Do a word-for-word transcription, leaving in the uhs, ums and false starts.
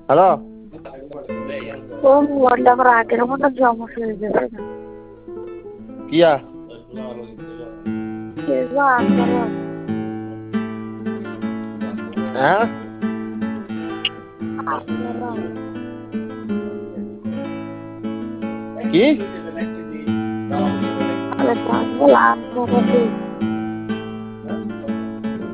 hello ও মোবাইলটা আমার আগের মতো সমস্যা হয়ে যাবে না কিয়া হ্যাঁ কি